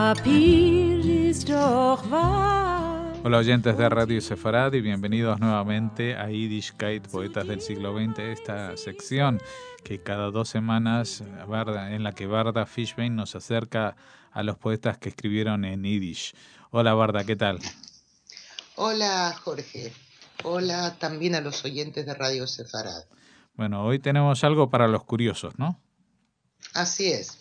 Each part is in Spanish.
Papier ist doch wahr. Hola oyentes de Radio Sefarad y bienvenidos nuevamente a Yiddishkeit, Poetas del siglo XX, esta sección que cada 2 semanas en la que Barda Fishbein nos acerca a los poetas que escribieron en Yiddish. Hola Barda, ¿qué tal? Hola Jorge, hola también a los oyentes de Radio Sefarad. Bueno, hoy tenemos algo para los curiosos, ¿no? Así es,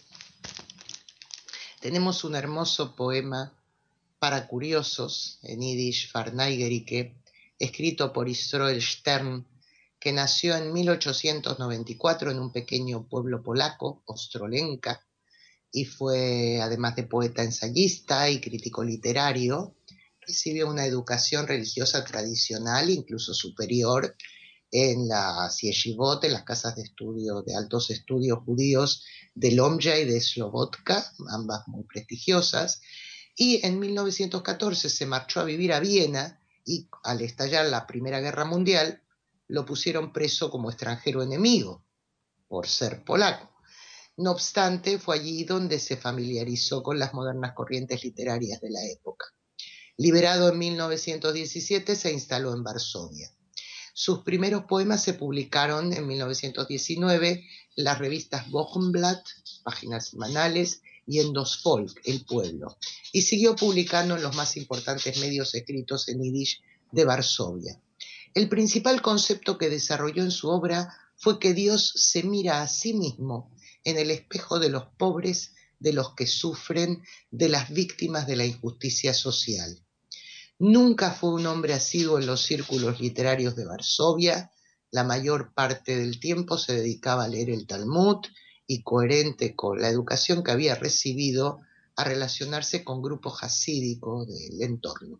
tenemos un hermoso poema para curiosos en Yiddish, Farneigerike, escrito por Israel Stern, que nació en 1894 en un pequeño pueblo polaco, Ostrolenka, y fue, además de poeta, ensayista y crítico literario. Recibió una educación religiosa tradicional, incluso superior, en las yeshivot, en las casas de estudio, de altos estudios judíos de Lomja y de Slobodka, ambas muy prestigiosas, y en 1914 se marchó a vivir a Viena y al estallar la Primera Guerra Mundial lo pusieron preso como extranjero enemigo por ser polaco. No obstante, fue allí donde se familiarizó con las modernas corrientes literarias de la época. Liberado en 1917, se instaló en Varsovia. Sus primeros poemas se publicaron en 1919 en las revistas Wochenblatt, páginas semanales, y en Das Volk, El Pueblo, y siguió publicando en los más importantes medios escritos en Yiddish de Varsovia. El principal concepto que desarrolló en su obra fue que Dios se mira a sí mismo en el espejo de los pobres, de los que sufren, de las víctimas de la injusticia social. Nunca fue un hombre asiduo en los círculos literarios de Varsovia. La mayor parte del tiempo se dedicaba a leer el Talmud y, coherente con la educación que había recibido, a relacionarse con grupos hasídicos del entorno.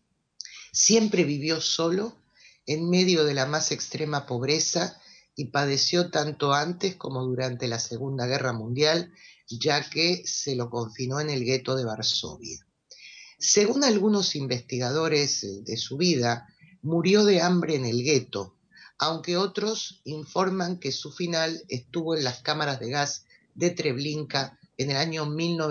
Siempre vivió solo en medio de la más extrema pobreza y padeció tanto antes como durante la Segunda Guerra Mundial, ya que se lo confinó en el gueto de Varsovia. Según algunos investigadores de su vida, murió de hambre en el gueto, aunque otros informan que su final estuvo en las cámaras de gas de Treblinka en el año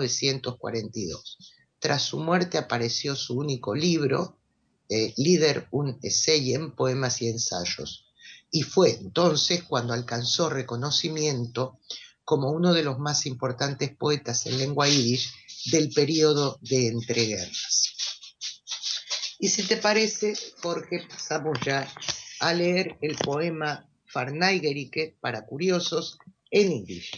1942. Tras su muerte apareció su único libro, Lieder und Essayen, Poemas y Ensayos, y fue entonces cuando alcanzó reconocimiento como uno de los más importantes poetas en lengua yiddish del periodo de entreguerras. Y si te parece, Jorge, pasamos ya a leer el poema Farneigerike para curiosos en yiddish.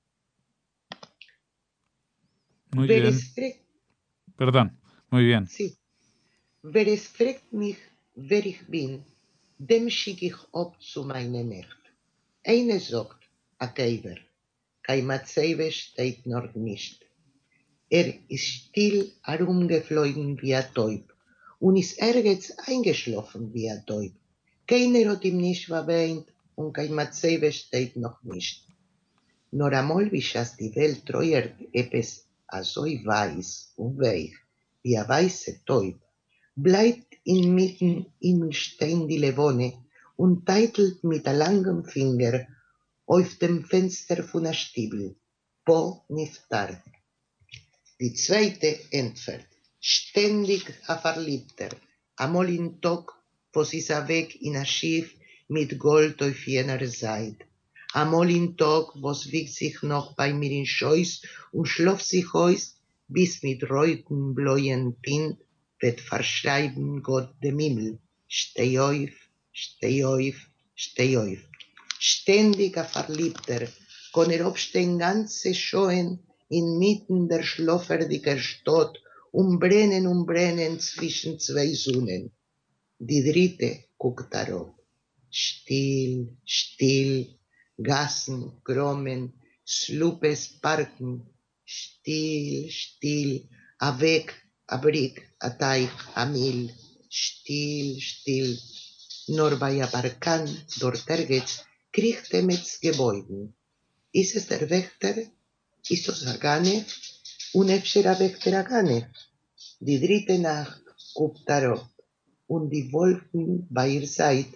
Muy bien. Perdón, muy bien. Sí. Wer es fragt mich, wer ich bin, dem schick ich ob zu meiner Nacht. Eine sagt, a Keiber, kein Matzeibe steht noch nicht. Ist still herumgeflogen wie ein Täub und ist ergens eingeschlafen wie ein Täub. Keiner hat ihm nicht erwähnt und kein Matzeibe steht noch nicht. Nur einmal, wie schas die Welt treuert etwas so weiß und weich wie ein weißer Täub, bleibt inmitten ihm stehen die Levone und teitelt mit einem langen Finger auf dem Fenster von einem Stiebel. Po niftar. Die zweite entfert. Ständig a Verliebter. Amol in Tag, wo sie sah weg in a Schiff mit Gold auf jener Seite. Amol in Tag, wo's wiegt sich noch bei mir in Scheuß und schläft sich aus, bis mit reuten bläuen Tint wird verschreiben Gott dem Himmel. Steh auf, steh auf, steh auf. Ständig a Verliebter, kann aufstehen ganze Schoen inmitten der schlafferdiger Stadt und brennen zwischen zwei Sonnen. Die dritte guckt darauf. Still, still, Gassen, Krommen, Slupes, Parken. Still, still, a Weg, a Brick, a Teich, a Mil. Still, still. Nur bei a Barkan, dort ergens, kriecht mit's Gebäuden. Ist es der Wächter? Ist es Agane? Und efter a Wächter Agane? Die dritte Nacht guckt darauf, und die Wolken bei ihr Seite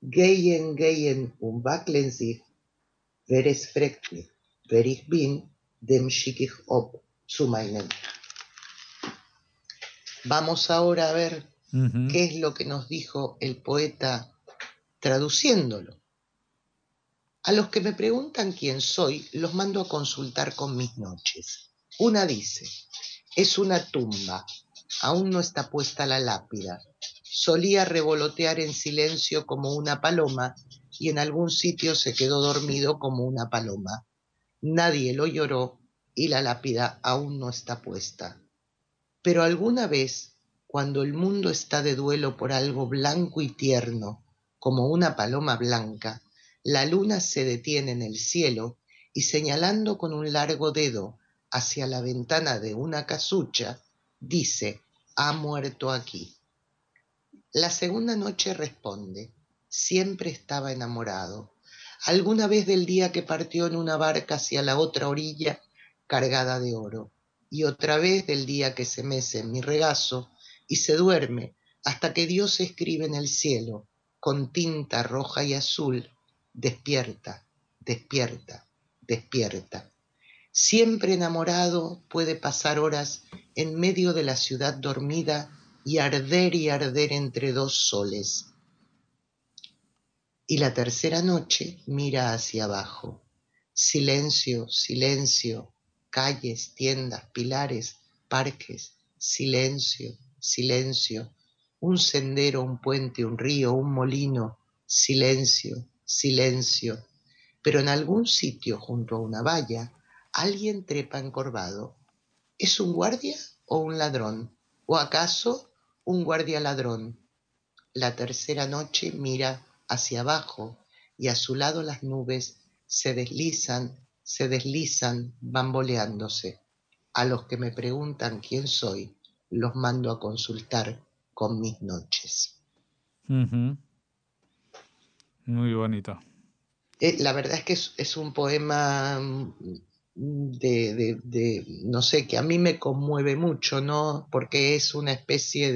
gehen und wackeln sich. Wer es fragt mich, wer ich bin, dem schick ich ob zu meinem. Vamos ahora a ver qué es lo que nos dijo el poeta traduciéndolo. A los que me preguntan quién soy, los mando a consultar con mis noches. Una dice, es una tumba, aún no está puesta la lápida. Solía revolotear en silencio como una paloma y en algún sitio se quedó dormido como una paloma. Nadie lo lloró y la lápida aún no está puesta. Pero alguna vez, cuando el mundo está de duelo por algo blanco y tierno, como una paloma blanca, la luna se detiene en el cielo y señalando con un largo dedo hacia la ventana de una casucha, dice, ha muerto aquí. La segunda noche responde, siempre estaba enamorado. Alguna vez del día que partió en una barca hacia la otra orilla cargada de oro, y otra vez del día que se mece en mi regazo y se duerme hasta que Dios escribe en el cielo, con tinta roja y azul, despierta, despierta, despierta. Siempre enamorado puede pasar horas en medio de la ciudad dormida y arder entre dos soles. Y la tercera noche mira hacia abajo. Silencio, silencio, calles, tiendas, pilares, parques, silencio, silencio, un sendero, un puente, un río, un molino, silencio, silencio. Pero en algún sitio junto a una valla, alguien trepa encorvado. ¿Es un guardia o un ladrón? ¿O acaso un guardia ladrón? La tercera noche mira hacia abajo y a su lado las nubes se deslizan, bamboleándose. A los que me preguntan quién soy, los mando a consultar con mis noches. Muy bonito. La verdad es que es un poema no sé, que a mí me conmueve mucho, ¿no? Porque es una especie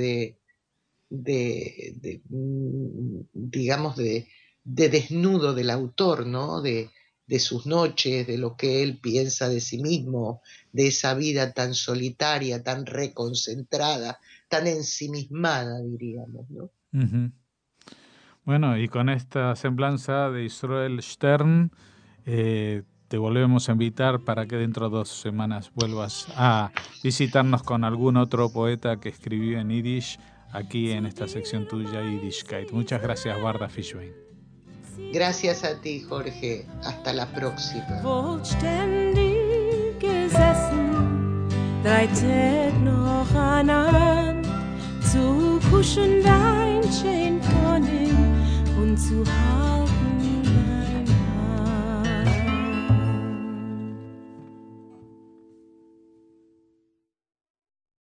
digamos, de desnudo del autor, ¿no? De sus noches, de lo que él piensa de sí mismo, de esa vida tan solitaria, tan reconcentrada, tan ensimismada, diríamos, ¿no? Bueno, y con esta semblanza de Israel Stern, te volvemos a invitar para que dentro de 2 semanas vuelvas a visitarnos con algún otro poeta que escribió en Yiddish aquí en esta sección tuya, Yiddishkeit. Muchas gracias, Barda Fishbein. Gracias a ti, Jorge. Hasta la próxima. Wohl ständig gesessen, 3 Tag noch an, zu kuschen dein Schein von ihm und zu halten